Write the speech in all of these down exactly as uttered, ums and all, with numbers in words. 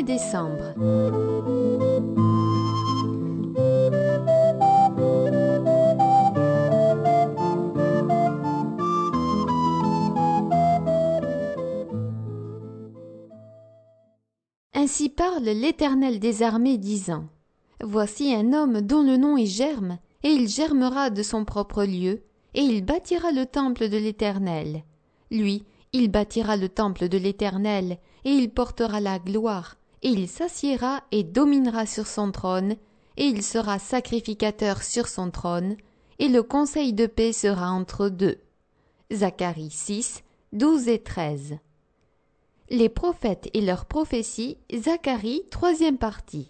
décembre. Ainsi parle l'Éternel des armées, disant : Voici un homme dont le nom est Germe, et il germera de son propre lieu, et il bâtira le temple de l'Éternel. Lui, il bâtira le temple de l'Éternel, et il portera la gloire, et il s'assiera et dominera sur son trône, et il sera sacrificateur sur son trône, et le conseil de paix sera entre deux. Zacharie six, douze et treize. Les prophètes et leurs prophéties, Zacharie, troisième partie.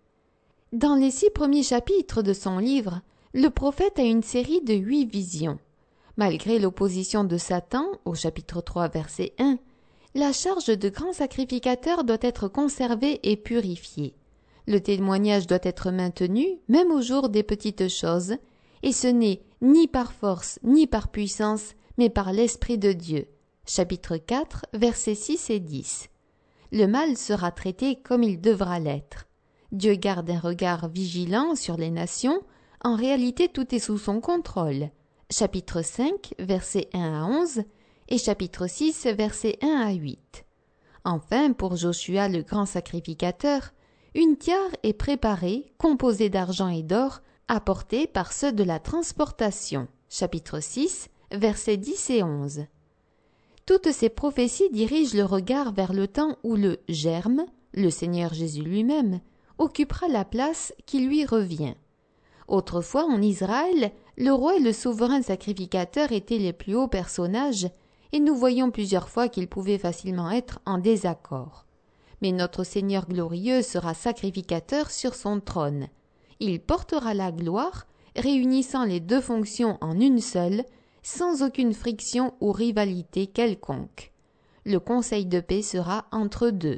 Dans les six premiers chapitres de son livre, le prophète a une série de huit visions. Malgré l'opposition de Satan, au chapitre trois, verset un, la charge de grand sacrificateur doit être conservée et purifiée. Le témoignage doit être maintenu, même au jour des petites choses, et ce n'est ni par force ni par puissance, mais par l'Esprit de Dieu. Chapitre quatre, versets six et dix. Le mal sera traité comme il devra l'être. Dieu garde un regard vigilant sur les nations, en réalité tout est sous son contrôle. Chapitre cinq, versets un à onze, et chapitre six, versets un à huit. Enfin, pour Joshua le grand sacrificateur, une tiare est préparée, composée d'argent et d'or, apportée par ceux de la transportation. Chapitre six, versets dix et onze. Toutes ces prophéties dirigent le regard vers le temps où le Germe, le Seigneur Jésus lui-même, occupera la place qui lui revient. Autrefois, en Israël, le roi et le souverain sacrificateur étaient les plus hauts personnages, et nous voyons plusieurs fois qu'ils pouvaient facilement être en désaccord. Mais notre Seigneur glorieux sera sacrificateur sur son trône. Il portera la gloire, réunissant les deux fonctions en une seule, sans aucune friction ou rivalité quelconque. Le conseil de paix sera entre deux.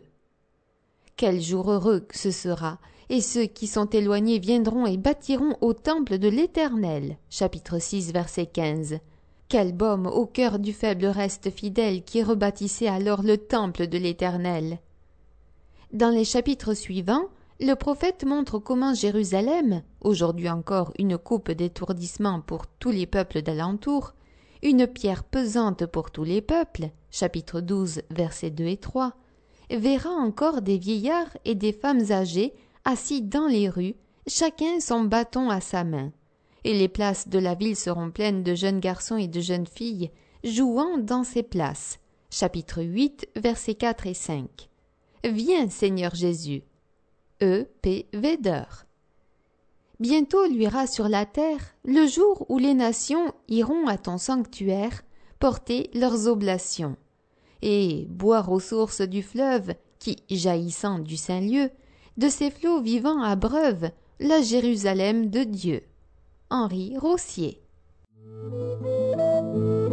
Quel jour heureux que ce sera, et ceux qui sont éloignés viendront et bâtiront au temple de l'Éternel. Chapitre six, verset quinze. Quel baume au cœur du faible reste fidèle qui rebâtissait alors le temple de l'Éternel. Dans les chapitres suivants, le prophète montre comment Jérusalem, aujourd'hui encore une coupe d'étourdissement pour tous les peuples d'alentour, une pierre pesante pour tous les peuples, chapitre douze, versets deux et trois, verra encore des vieillards et des femmes âgées assis dans les rues, chacun son bâton à sa main. Et les places de la ville seront pleines de jeunes garçons et de jeunes filles, jouant dans ces places. Chapitre huit, versets quatre et cinq. Viens, Seigneur Jésus. E. P. Vedder. Bientôt luira sur la terre le jour où les nations iront à ton sanctuaire porter leurs oblations, et boire aux sources du fleuve qui, jaillissant du saint lieu, de ses flots vivants abreuve la Jérusalem de Dieu. Henri Rossier.